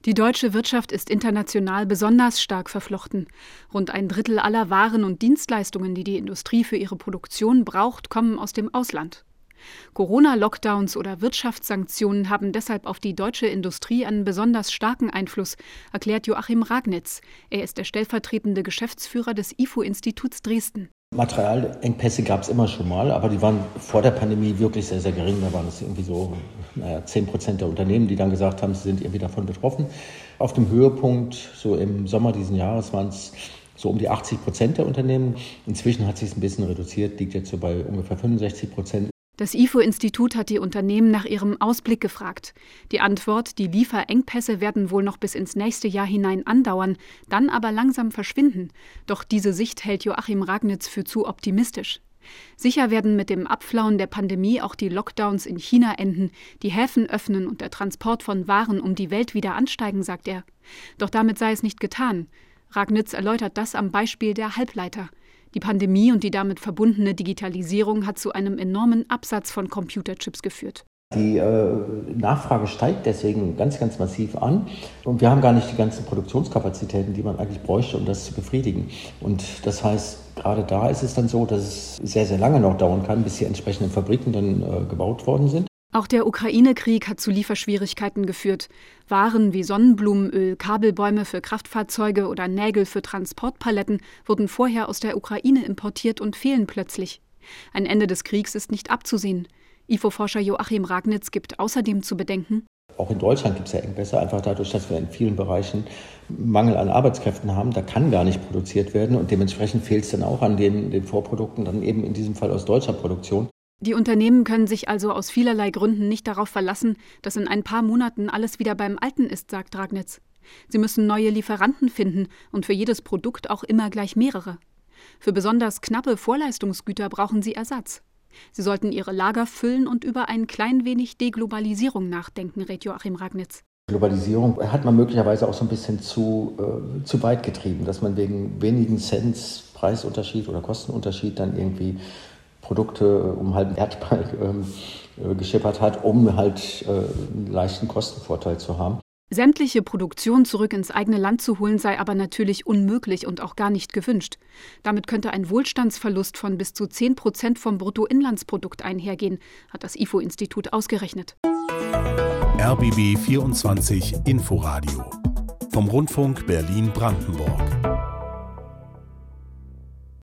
Die deutsche Wirtschaft ist international besonders stark verflochten. Rund ein Drittel aller Waren und Dienstleistungen, die die Industrie für ihre Produktion braucht, kommen aus dem Ausland. Corona-Lockdowns oder Wirtschaftssanktionen haben deshalb auf die deutsche Industrie einen besonders starken Einfluss, erklärt Joachim Ragnitz. Er ist der stellvertretende Geschäftsführer des IFO-Instituts Dresden. Materialengpässe gab es immer schon mal, aber die waren vor der Pandemie wirklich sehr, sehr gering. Da waren es irgendwie so 10% der Unternehmen, die dann gesagt haben, sie sind irgendwie davon betroffen. Auf dem Höhepunkt, so im Sommer diesen Jahres, waren es so um die 80% der Unternehmen. Inzwischen hat sich es ein bisschen reduziert, liegt jetzt so bei ungefähr 65%. Das IFO-Institut hat die Unternehmen nach ihrem Ausblick gefragt. Die Antwort, die Lieferengpässe werden wohl noch bis ins nächste Jahr hinein andauern, dann aber langsam verschwinden. Doch diese Sicht hält Joachim Ragnitz für zu optimistisch. Sicher werden mit dem Abflauen der Pandemie auch die Lockdowns in China enden, die Häfen öffnen und der Transport von Waren um die Welt wieder ansteigen, sagt er. Doch damit sei es nicht getan. Ragnitz erläutert das am Beispiel der Halbleiter. Die Pandemie und die damit verbundene Digitalisierung hat zu einem enormen Absatz von Computerchips geführt. Die Nachfrage steigt deswegen ganz, ganz massiv an. Und wir haben gar nicht die ganzen Produktionskapazitäten, die man eigentlich bräuchte, um das zu befriedigen. Und das heißt, gerade da ist es dann so, dass es sehr, sehr lange noch dauern kann, bis die entsprechenden Fabriken dann gebaut worden sind. Auch der Ukraine-Krieg hat zu Lieferschwierigkeiten geführt. Waren wie Sonnenblumenöl, Kabelbäume für Kraftfahrzeuge oder Nägel für Transportpaletten wurden vorher aus der Ukraine importiert und fehlen plötzlich. Ein Ende des Kriegs ist nicht abzusehen. IFO-Forscher Joachim Ragnitz gibt außerdem zu bedenken: Auch in Deutschland gibt es ja Engpässe, einfach dadurch, dass wir in vielen Bereichen Mangel an Arbeitskräften haben. Da kann gar nicht produziert werden und dementsprechend fehlt es dann auch an den Vorprodukten, dann eben in diesem Fall aus deutscher Produktion. Die Unternehmen können sich also aus vielerlei Gründen nicht darauf verlassen, dass in ein paar Monaten alles wieder beim Alten ist, sagt Ragnitz. Sie müssen neue Lieferanten finden und für jedes Produkt auch immer gleich mehrere. Für besonders knappe Vorleistungsgüter brauchen sie Ersatz. Sie sollten ihre Lager füllen und über ein klein wenig Deglobalisierung nachdenken, rät Joachim Ragnitz. Globalisierung hat man möglicherweise auch so ein bisschen zu weit getrieben, dass man wegen wenigen Cents Preisunterschied oder Kostenunterschied dann irgendwie Produkte um halben Erdball geschippert hat, um halt einen leichten Kostenvorteil zu haben. Sämtliche Produktion zurück ins eigene Land zu holen, sei aber natürlich unmöglich und auch gar nicht gewünscht. Damit könnte ein Wohlstandsverlust von bis zu 10% vom Bruttoinlandsprodukt einhergehen, hat das IFO-Institut ausgerechnet. RBB 24 Inforadio vom Rundfunk Berlin-Brandenburg.